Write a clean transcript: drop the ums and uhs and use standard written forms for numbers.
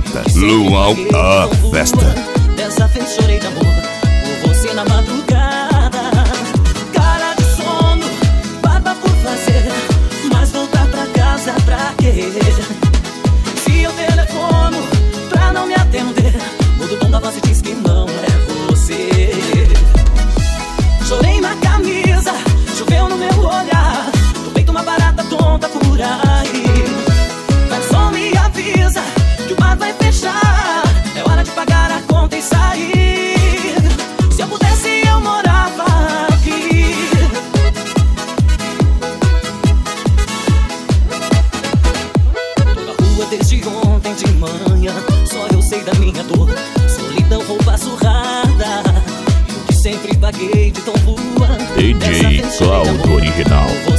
apresenta Luau a Festa. Dessa vez chorei de amor por você na madrugada. Cara de sono, barba por fazer, mas voltar pra casa pra quê? Se eu telefono pra não me atender, mudo o tom da voz e diz que não é você. Chorei na camisa, choveu no meu olhar, tô feito uma barata tonta por aí. Garçom me avisa que o bar vai fechar, é hora de pagar a conta e sair. Se eu pudesse eu morava aqui. Tô na rua desde ontem de manhã, só eu sei da minha dor. Solidão, roupa surrada, eu que sempre paguei de tão boa. DJ Cláudio Original.